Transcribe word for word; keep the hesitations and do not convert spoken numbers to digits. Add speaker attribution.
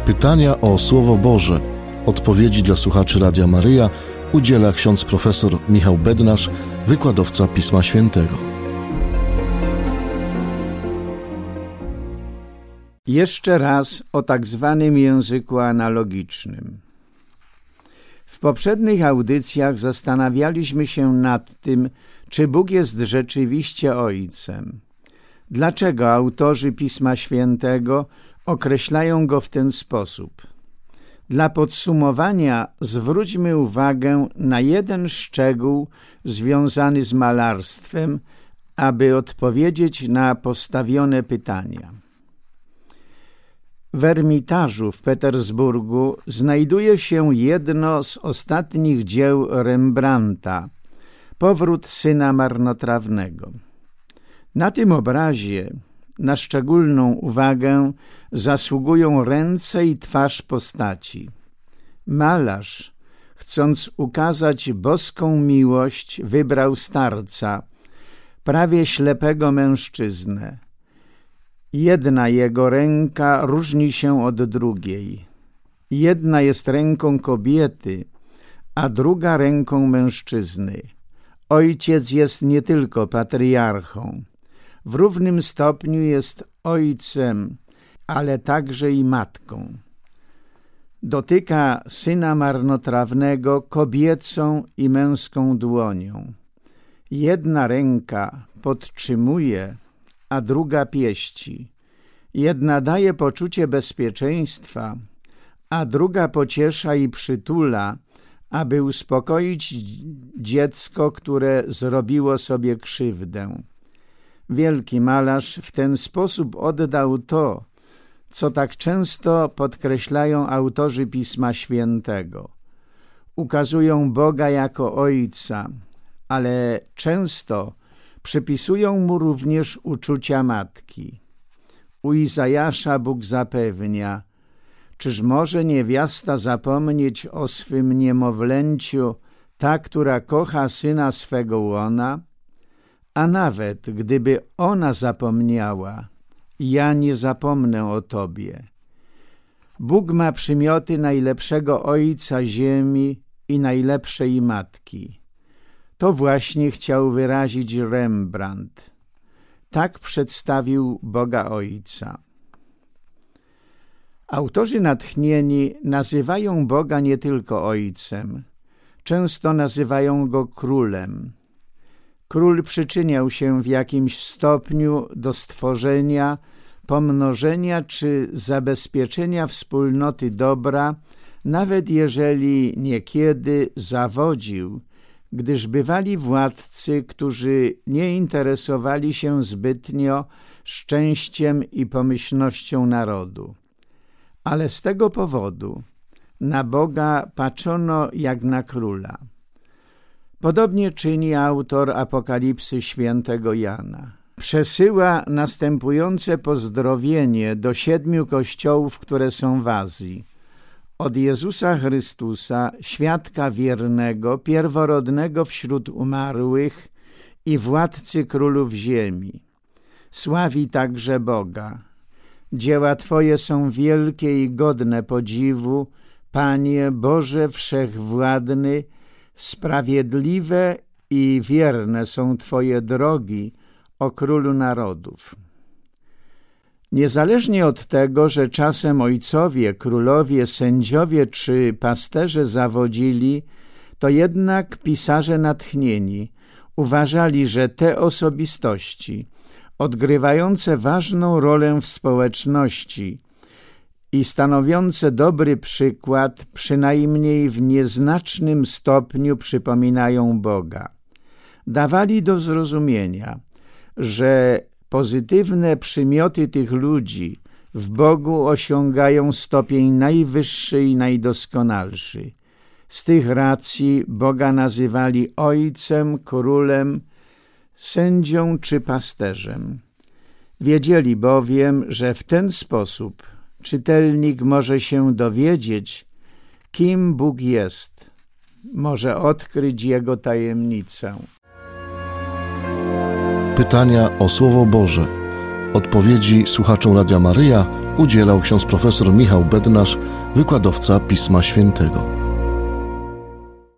Speaker 1: Pytania o Słowo Boże. Odpowiedzi dla słuchaczy Radia Maryja udziela ksiądz profesor Michał Bednarz, wykładowca Pisma Świętego.
Speaker 2: Jeszcze raz o tak zwanym języku analogicznym. W poprzednich audycjach zastanawialiśmy się nad tym, czy Bóg jest rzeczywiście Ojcem. Dlaczego autorzy Pisma Świętego określają Go w ten sposób? Dla podsumowania zwróćmy uwagę na jeden szczegół związany z malarstwem, aby odpowiedzieć na postawione pytania. W Ermitażu w Petersburgu znajduje się jedno z ostatnich dzieł Rembrandta, Powrót syna marnotrawnego. Na tym obrazie na szczególną uwagę zasługują ręce i twarz postaci. Malarz, chcąc ukazać boską miłość, wybrał starca, prawie ślepego mężczyznę. Jedna jego ręka różni się od drugiej. Jedna jest ręką kobiety, a druga ręką mężczyzny. Ojciec jest nie tylko patriarchą. W równym stopniu jest ojcem, ale także i matką. Dotyka syna marnotrawnego kobiecą i męską dłonią. Jedna ręka podtrzymuje, a druga pieści. Jedna daje poczucie bezpieczeństwa, a druga pociesza i przytula, aby uspokoić dziecko, które zrobiło sobie krzywdę. Wielki malarz w ten sposób oddał to, co tak często podkreślają autorzy Pisma Świętego. Ukazują Boga jako Ojca, ale często przypisują Mu również uczucia matki. U Izajasza Bóg zapewnia: czyż może niewiasta zapomnieć o swym niemowlęciu, ta, która kocha syna swego łona? A nawet gdyby ona zapomniała, ja nie zapomnę o Tobie. Bóg ma przymioty najlepszego Ojca ziemi i najlepszej matki. To właśnie chciał wyrazić Rembrandt. Tak przedstawił Boga Ojca. Autorzy natchnieni nazywają Boga nie tylko Ojcem. Często nazywają Go Królem. Król przyczyniał się w jakimś stopniu do stworzenia, pomnożenia czy zabezpieczenia wspólnoty dobra, nawet jeżeli niekiedy zawodził, gdyż bywali władcy, którzy nie interesowali się zbytnio szczęściem i pomyślnością narodu. Ale z tego powodu na Boga patrzono jak na króla. Podobnie czyni autor Apokalipsy świętego Jana. Przesyła następujące pozdrowienie do siedmiu kościołów, które są w Azji. Od Jezusa Chrystusa, świadka wiernego, pierworodnego wśród umarłych i władcy królów ziemi. Sławi także Boga. Dzieła Twoje są wielkie i godne podziwu, Panie Boże Wszechwładny, sprawiedliwe i wierne są Twoje drogi, o Królu narodów. Niezależnie od tego, że czasem ojcowie, królowie, sędziowie czy pasterze zawodzili, to jednak pisarze natchnieni uważali, że te osobistości, odgrywające ważną rolę w społeczności i stanowiące dobry przykład, przynajmniej w nieznacznym stopniu przypominają Boga. Dawali do zrozumienia, że pozytywne przymioty tych ludzi w Bogu osiągają stopień najwyższy i najdoskonalszy. Z tych racji Boga nazywali Ojcem, Królem, sędzią czy pasterzem. Wiedzieli bowiem, że w ten sposób czytelnik może się dowiedzieć, kim Bóg jest, może odkryć Jego tajemnicę.
Speaker 1: Pytania o Słowo Boże. Odpowiedzi słuchaczom Radia Maryja udzielał ksiądz profesor Michał Bednarz, wykładowca Pisma Świętego.